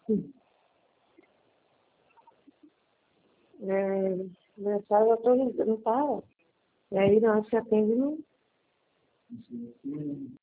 Mensagem atualizada, não para. E aí, na hora que você atende, não.